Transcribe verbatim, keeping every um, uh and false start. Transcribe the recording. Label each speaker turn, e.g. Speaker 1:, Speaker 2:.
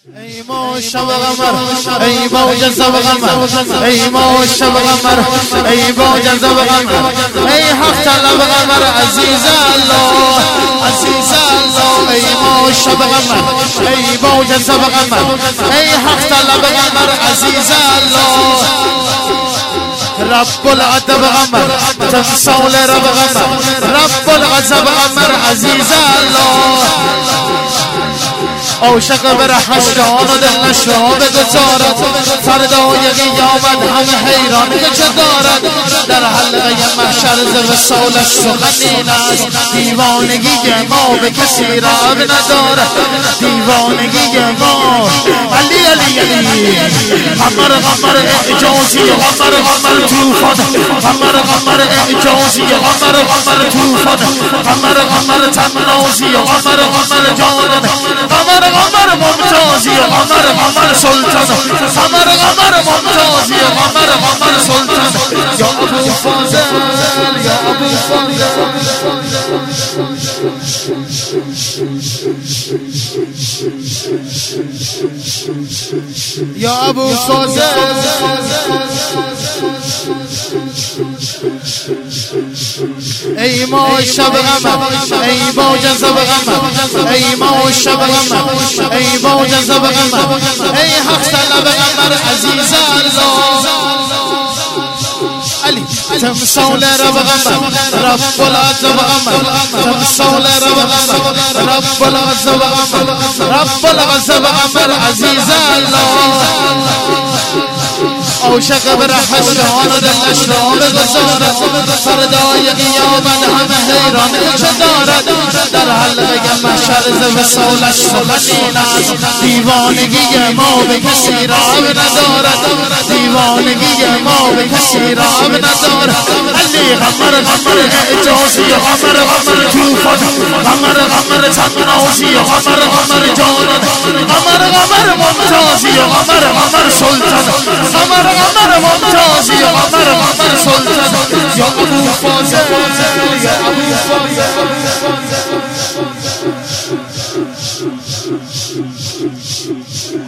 Speaker 1: ای ما شب قمر ای با جذب قمر ای ما شب قمر ای با جذب قمر ای حق طلب قمر عزیز الله عزیز الله ای ما شب قمر ای با جذب قمر ای حق طلب قمر عزیز الله رب العدب قمر تمثال رب قمر رب العذب قمر عزیز الله عاشق بر حشران و دل نشرا بگذارد فردای قیامت همه حیران که چه دارد در حلقه محشر ز وصالش سخنین است دیوانگی ما به کسی رب ندارد دیوانگی ما علی علی علی قمر قمر اعجازی قمر قمر توفان قمر قمر اعجازی قمر قمر توفان قمر قمر تنازی قمر قمر جانان قمر قمر ممتازی قمر قمر سلطان قمر قمر ممتازی قمر قمر سلطان یا ابو فاضل یا ابو فاضل یا ابو فاضل ای ما شب قمر ای با جذب قمر ای ما شب قمر ای با جذب قمر ای حق طلب قمر عزیز الله علی تمثال رب قمر رب العذب قمر تمثال رب قمر رب العذب قمر رب العذب قمر عزیز الله عاشق بر حشران و دل نشرا بگذارد فردای قیامت همه حیران چه دارد در حلقه محشر ز وصالش سخنین است دیوانگی ما به کسی رب ندارد دیوانگی ما به کسی رب ندارد علی قمر قمر اعجازی قمر قمر توفان قمر قمر تنازی قمر قمر جانان قمر قمر ممتازی قمر قمر سلطان قمر قمر ممتازی قمر قمر سلطان یا ابو فاضل یا ابو فاضل